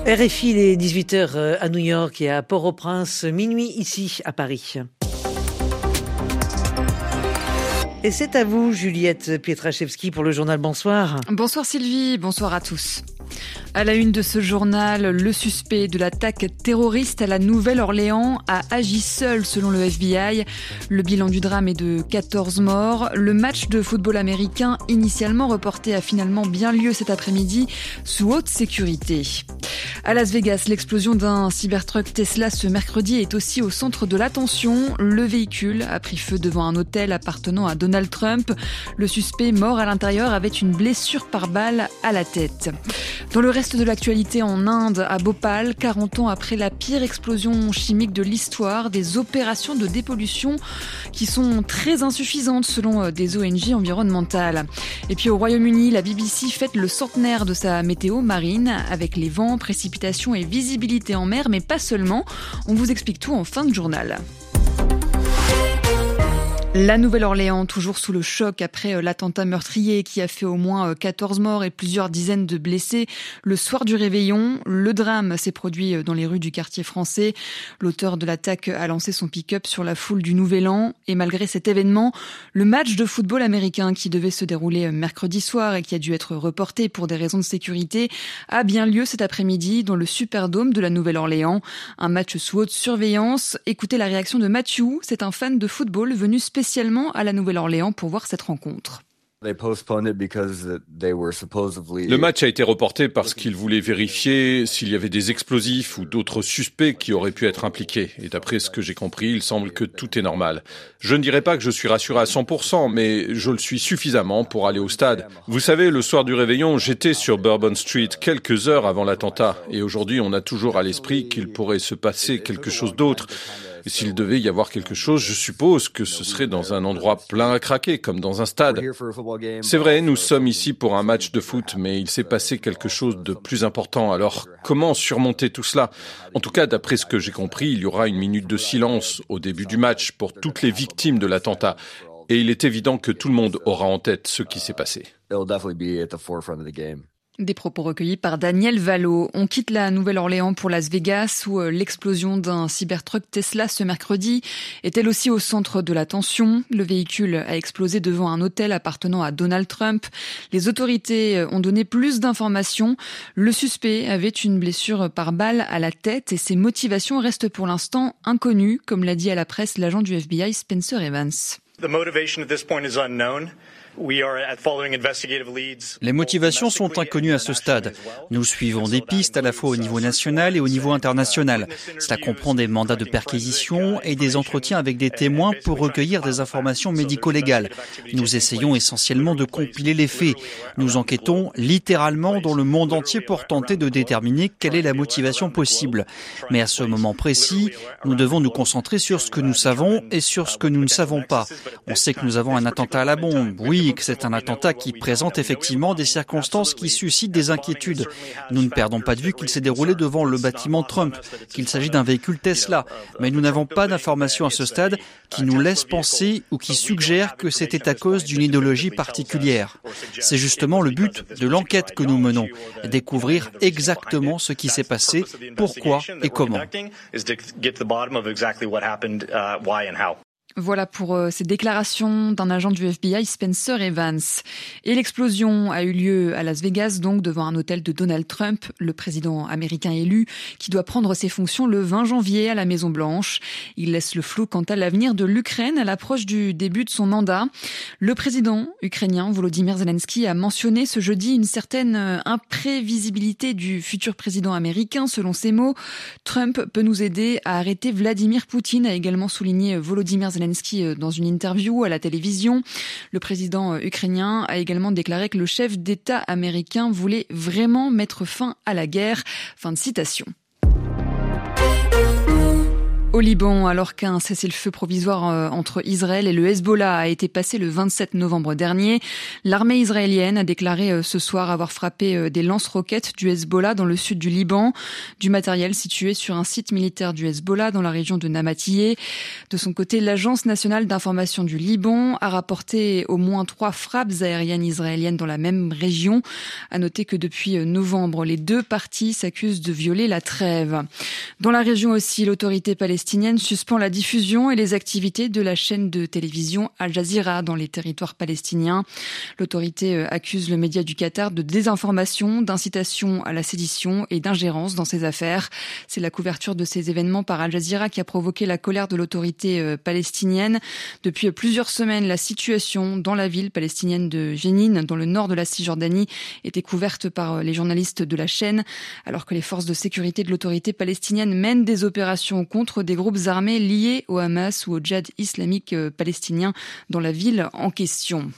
RFI, il est 18h à New York et à Port-au-Prince, minuit ici à Paris. Et c'est à vous, Juliette Pietraszewski, pour le journal. Bonsoir. Bonsoir Sylvie, bonsoir à tous. À la une de ce journal, le suspect de l'attaque terroriste à la Nouvelle-Orléans a agi seul selon le FBI. Le bilan du drame est de 14 morts. Le match de football américain, initialement reporté, a finalement bien lieu cet après-midi sous haute sécurité. À Las Vegas, l'explosion d'un Cybertruck Tesla ce mercredi est aussi au centre de l'attention. Le véhicule a pris feu devant un hôtel appartenant à Donald Trump. Le suspect mort à l'intérieur avait une blessure par balle à la tête. Dans le reste de l'actualité, en Inde, à Bhopal, 40 ans après la pire explosion chimique de l'histoire, des opérations de dépollution qui sont très insuffisantes selon des ONG environnementales. Et puis au Royaume-Uni, la BBC fête le centenaire de sa météo marine avec les vents, précipitations et visibilité en mer, mais pas seulement. On vous explique tout en fin de journal. La Nouvelle-Orléans, toujours sous le choc après l'attentat meurtrier qui a fait au moins 14 morts et plusieurs dizaines de blessés le soir du réveillon. Le drame s'est produit dans les rues du quartier français. L'auteur de l'attaque a lancé son pick-up sur la foule du Nouvel An. Et malgré cet événement, le match de football américain qui devait se dérouler mercredi soir et qui a dû être reporté pour des raisons de sécurité a bien lieu cet après-midi dans le Superdome de la Nouvelle-Orléans. Un match sous haute surveillance. Écoutez la réaction de Matthew, c'est un fan de football venu spécialement à la Nouvelle-Orléans pour voir cette rencontre. Le match a été reporté parce qu'ils voulaient vérifier s'il y avait des explosifs ou d'autres suspects qui auraient pu être impliqués. Et d'après ce que j'ai compris, il semble que tout est normal. Je ne dirais pas que je suis rassuré à 100%, mais je le suis suffisamment pour aller au stade. Vous savez, le soir du réveillon, j'étais sur Bourbon Street quelques heures avant l'attentat. Et aujourd'hui, on a toujours à l'esprit qu'il pourrait se passer quelque chose d'autre. Et s'il devait y avoir quelque chose, je suppose que ce serait dans un endroit plein à craquer, comme dans un stade. C'est vrai, nous sommes ici pour un match de foot, mais il s'est passé quelque chose de plus important. Alors, comment surmonter tout cela ? En tout cas, d'après ce que j'ai compris, il y aura une minute de silence au début du match pour toutes les victimes de l'attentat. Et il est évident que tout le monde aura en tête ce qui s'est passé. Des propos recueillis par Daniel Valo. On quitte la Nouvelle-Orléans pour Las Vegas où l'explosion d'un Cybertruck Tesla ce mercredi est elle aussi au centre de l'attention. Le véhicule a explosé devant un hôtel appartenant à Donald Trump. Les autorités ont donné plus d'informations. Le suspect avait une blessure par balle à la tête et ses motivations restent pour l'instant inconnues, comme l'a dit à la presse l'agent du FBI Spencer Evans. The motivation at this point is unknown. Les motivations sont inconnues à ce stade. Nous suivons des pistes à la fois au niveau national et au niveau international. Cela comprend des mandats de perquisition et des entretiens avec des témoins pour recueillir des informations médico-légales. Nous essayons essentiellement de compiler les faits. Nous enquêtons littéralement dans le monde entier pour tenter de déterminer quelle est la motivation possible. Mais à ce moment précis, nous devons nous concentrer sur ce que nous savons et sur ce que nous ne savons pas. On sait que nous avons un attentat à la bombe. Oui, que c'est un attentat qui présente effectivement des circonstances qui suscitent des inquiétudes. Nous ne perdons pas de vue qu'il s'est déroulé devant le bâtiment Trump, qu'il s'agit d'un véhicule Tesla. Mais nous n'avons pas d'informations à ce stade qui nous laissent penser ou qui suggèrent que c'était à cause d'une idéologie particulière. C'est justement le but de l'enquête que nous menons, découvrir exactement ce qui s'est passé, pourquoi et comment. Voilà pour ces déclarations d'un agent du FBI, Spencer Evans. Et l'explosion a eu lieu à Las Vegas, donc devant un hôtel de Donald Trump, le président américain élu, qui doit prendre ses fonctions le 20 janvier à la Maison-Blanche. Il laisse le flou quant à l'avenir de l'Ukraine à l'approche du début de son mandat. Le président ukrainien Volodymyr Zelensky a mentionné ce jeudi une certaine imprévisibilité du futur président américain. Selon ses mots, Trump peut nous aider à arrêter Vladimir Poutine, a également souligné Volodymyr Zelensky dans une interview à la télévision. Le président ukrainien a également déclaré que le chef d'État américain voulait vraiment mettre fin à la guerre. Fin de citation. Liban, alors qu'un cessez-le-feu provisoire entre Israël et le Hezbollah a été passé le 27 novembre dernier, l'armée israélienne a déclaré ce soir avoir frappé des lance-roquettes du Hezbollah dans le sud du Liban, du matériel situé sur un site militaire du Hezbollah dans la région de Namatiyeh. De son côté, l'Agence nationale d'information du Liban a rapporté au moins 3 frappes aériennes israéliennes dans la même région. À noter que depuis novembre, les deux parties s'accusent de violer la trêve. Dans la région aussi, l'autorité palestinienne suspend la diffusion et les activités de la chaîne de télévision Al Jazeera dans les territoires palestiniens. L'autorité accuse le média du Qatar de désinformation, d'incitation à la sédition et d'ingérence dans ses affaires. C'est la couverture de ces événements par Al Jazeera qui a provoqué la colère de l'autorité palestinienne. Depuis plusieurs semaines, la situation dans la ville palestinienne de Jenin, dans le nord de la Cisjordanie, était couverte par les journalistes de la chaîne, alors que les forces de sécurité de l'autorité palestinienne mènent des opérations contre des groupes armés liés au Hamas ou au djihad islamique palestinien dans la ville en question.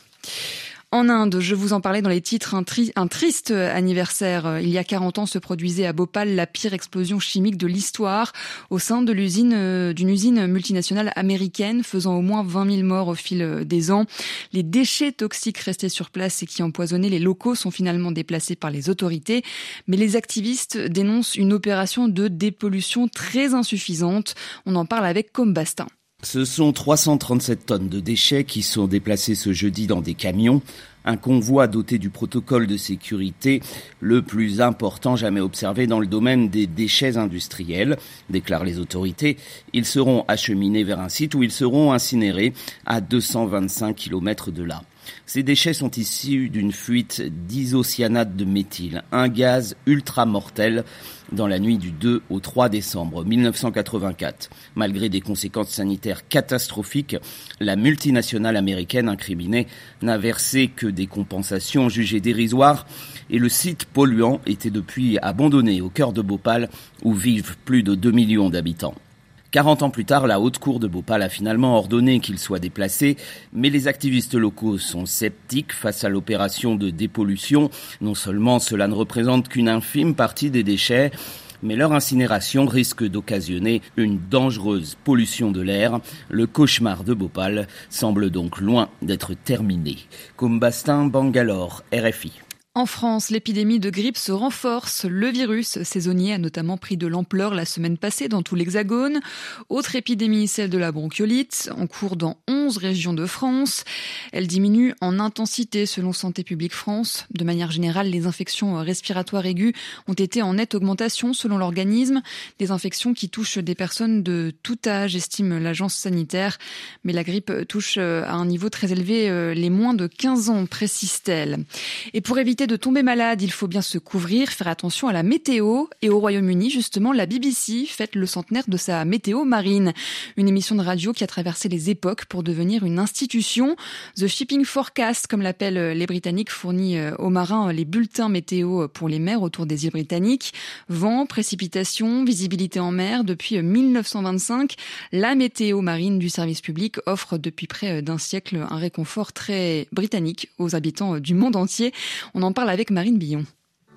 En Inde, je vous en parlais dans les titres, un triste anniversaire. Il y a 40 ans se produisait à Bhopal la pire explosion chimique de l'histoire au sein de d'une usine multinationale américaine, faisant au moins 20 000 morts au fil des ans. Les déchets toxiques restés sur place et qui empoisonnaient les locaux sont finalement déplacés par les autorités. Mais les activistes dénoncent une opération de dépollution très insuffisante. On en parle avec Combastin. Ce sont 337 tonnes de déchets qui sont déplacés ce jeudi dans des camions. Un convoi doté du protocole de sécurité le plus important jamais observé dans le domaine des déchets industriels, déclarent les autorités. Ils seront acheminés vers un site où ils seront incinérés à 225 km de là. Ces déchets sont issus d'une fuite d'isocyanate de méthyle, un gaz ultra mortel, dans la nuit du 2 au 3 décembre 1984. Malgré des conséquences sanitaires catastrophiques, la multinationale américaine incriminée n'a versé que des compensations jugées dérisoires et le site polluant était depuis abandonné au cœur de Bhopal où vivent plus de 2 millions d'habitants. 40 ans plus tard, la haute cour de Bhopal a finalement ordonné qu'il soit déplacé, mais les activistes locaux sont sceptiques face à l'opération de dépollution. Non seulement cela ne représente qu'une infime partie des déchets, mais leur incinération risque d'occasionner une dangereuse pollution de l'air. Le cauchemar de Bhopal semble donc loin d'être terminé. Combastin, Bangalore, RFI. En France, l'épidémie de grippe se renforce. Le virus saisonnier a notamment pris de l'ampleur la semaine passée dans tout l'Hexagone. Autre épidémie, celle de la bronchiolite, en cours dans 11 régions de France. Elle diminue en intensité selon Santé publique France. De manière générale, les infections respiratoires aiguës ont été en nette augmentation selon l'organisme. Des infections qui touchent des personnes de tout âge, estime l'agence sanitaire. Mais la grippe touche à un niveau très élevé les moins de 15 ans, précise-t-elle. Et pour éviter de tomber malade, il faut bien se couvrir, faire attention à la météo. Et au Royaume-Uni, justement, la BBC fête le centenaire de sa météo marine. Une émission de radio qui a traversé les époques pour devenir une institution. The Shipping Forecast, comme l'appellent les Britanniques, fournit aux marins les bulletins météo pour les mers autour des îles britanniques. Vent, précipitations, visibilité en mer. Depuis 1925, la météo marine du service public offre depuis près d'un siècle un réconfort très britannique aux habitants du monde entier. On en parle avec Marine Billon.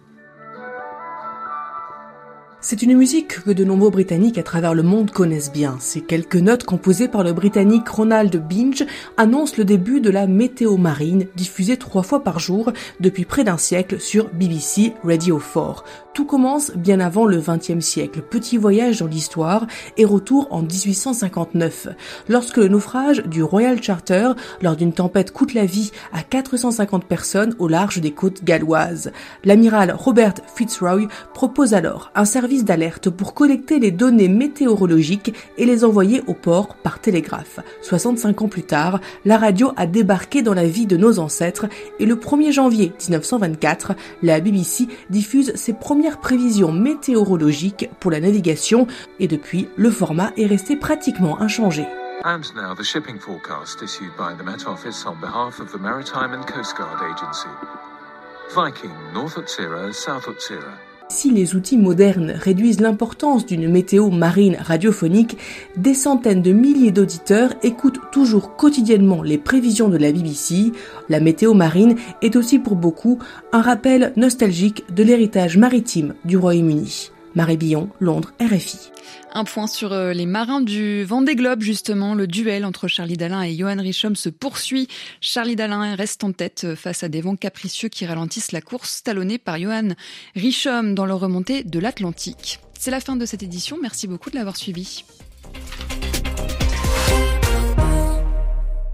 C'est une musique que de nombreux Britanniques à travers le monde connaissent bien. Ces quelques notes composées par le Britannique Ronald Binge annoncent le début de la météo marine, diffusée 3 fois par jour depuis près d'un siècle sur BBC Radio 4. Tout commence bien avant le XXe siècle. Petit voyage dans l'histoire et retour en 1859, lorsque le naufrage du Royal Charter lors d'une tempête coûte la vie à 450 personnes au large des côtes galloises. L'amiral Robert Fitzroy propose alors un service d'alerte pour collecter les données météorologiques et les envoyer au port par télégraphe. 65 ans plus tard, la radio a débarqué dans la vie de nos ancêtres et le 1er janvier 1924, la BBC diffuse ses premières prévisions météorologiques pour la navigation et depuis, le format est resté pratiquement inchangé. And now the shipping forecast issued by the Met Office on behalf of the Maritime and Coast Guard Agency. Viking, North Utsira, South Utsira. Si les outils modernes réduisent l'importance d'une météo marine radiophonique, des centaines de milliers d'auditeurs écoutent toujours quotidiennement les prévisions de la BBC. La météo marine est aussi pour beaucoup un rappel nostalgique de l'héritage maritime du Royaume-Uni. Marie Billon, Londres, RFI. Un point sur les marins du Vendée Globe, justement. Le duel entre Charlie Dalin et Johan Richomme se poursuit. Charlie Dalin reste en tête face à des vents capricieux qui ralentissent la course, talonnée par Johan Richomme dans leur remontée de l'Atlantique. C'est la fin de cette édition. Merci beaucoup de l'avoir suivi.